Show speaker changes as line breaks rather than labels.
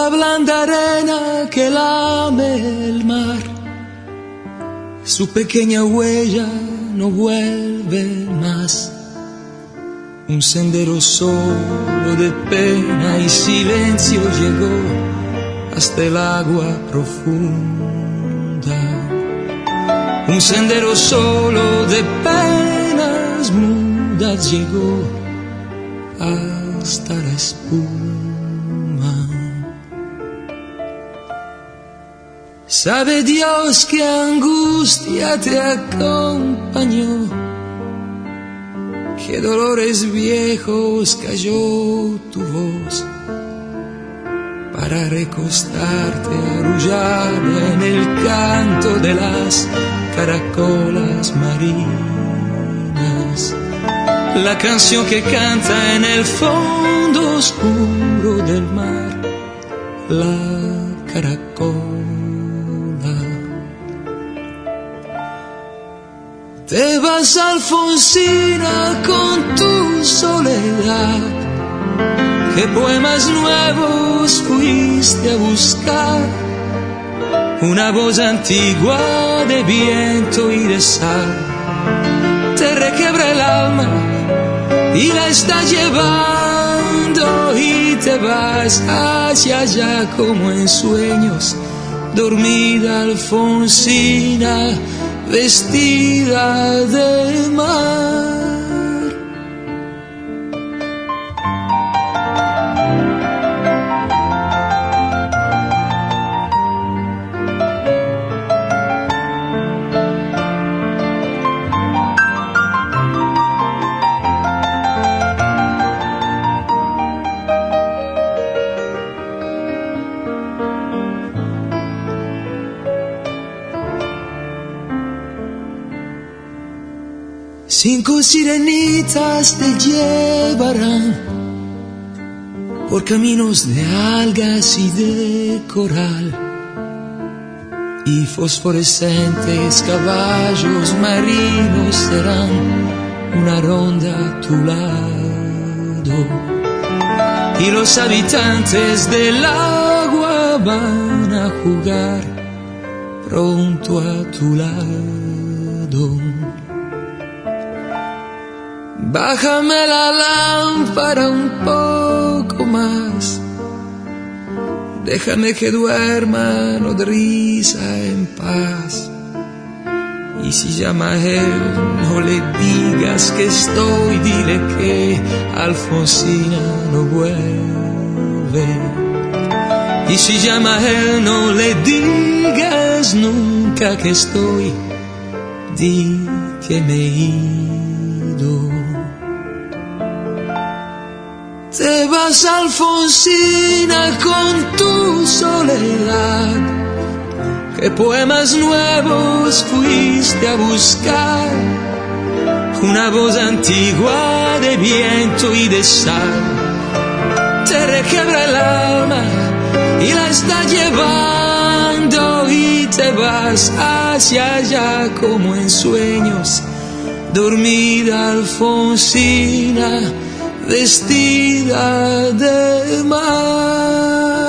blanda arena que lame el mar, su pequeña huella no vuelve más. Un sendero solo de pena y silencio llegó hasta el agua profunda. Un sendero solo de penas mudas llegó hasta la espuma. Sabe Dios qué angustia te acompañó, qué dolores viejos cayó tu voz, para recostarte arrullada en el canto de las caracolas marinas. La canción que canta en el fondo oscuro del mar, la caracola. Te vas, Alfonsina, con tu soledad. ¿Qué poemas nuevos fuiste a buscar? Una voz antigua de viento y de sal te requiebra el alma y la está llevando, y te vas hacia allá como en sueños, dormida Alfonsina, vestida de mar. Cinco sirenitas te llevarán por caminos de algas y de coral, y fosforescentes caballos marinos serán una ronda a tu lado, y los habitantes del agua van a jugar pronto a tu lado. Bájame la lámpara un poco más, déjame que duerma nodriza en paz. Y si llama a él, no le digas que estoy, dile que Alfonsina no vuelve. Y si llama a él, no le digas nunca que estoy, di que me he ido. Te vas, Alfonsina, con tu soledad. ¿Qué poemas nuevos fuiste a buscar? Una voz antigua de viento y de sal te requiebra el alma y la está llevando, y te vas hacia allá como en sueños, dormida Alfonsina, vestida de mar.